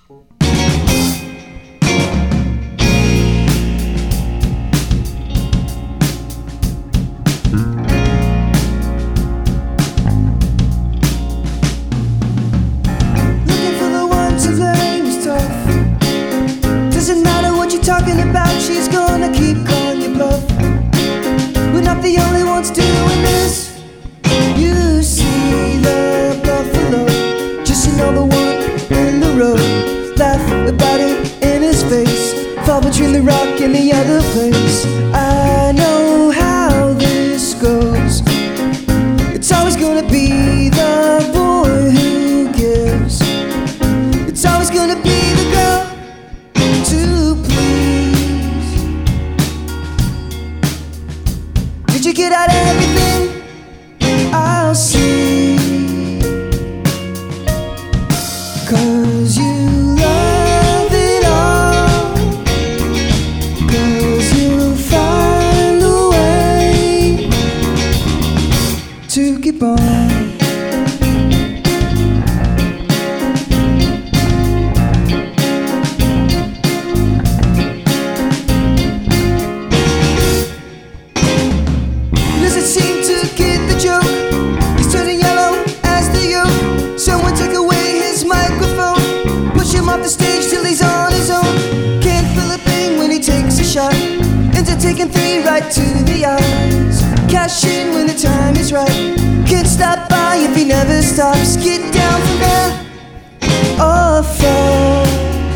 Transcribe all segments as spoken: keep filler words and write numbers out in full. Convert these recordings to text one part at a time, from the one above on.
Talking about, she's gonna keep calling you bluff. We're not the only ones doing this. You see the buffalo, just another one in the road. Laugh about it in his face, fall between the rock and the other place. I know how this goes. It's always gonna be the boy who gives. It's always gonna be the girl to please. Did you get out everything? I'll see. 'Cause you love it all. 'Cause you'll find a way to keep on. Seem to get the joke. He's turning yellow as the yoke. Someone took away his microphone, push him off the stage till he's on his own. Can't feel a thing when he takes a shot, ends up taking three right to the eyes. Cash in when the time is right. Can't stop by if he never stops. Get down from there or fall.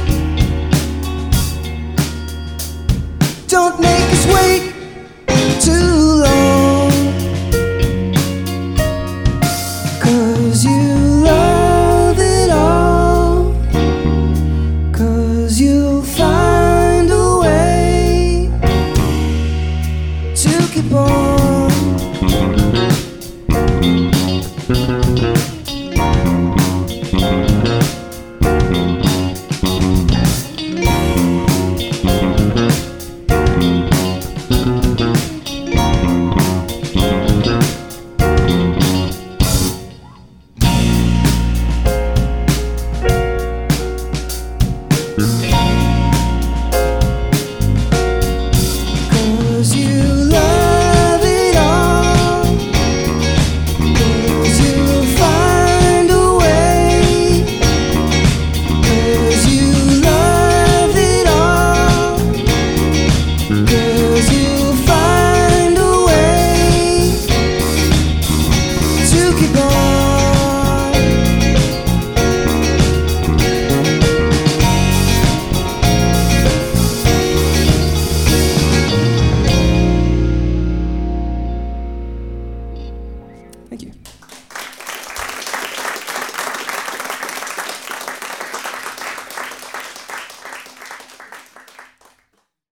Don't make us wait too long. 'Cause you love it all. 'Cause you'll find a way to keep on. Thank you.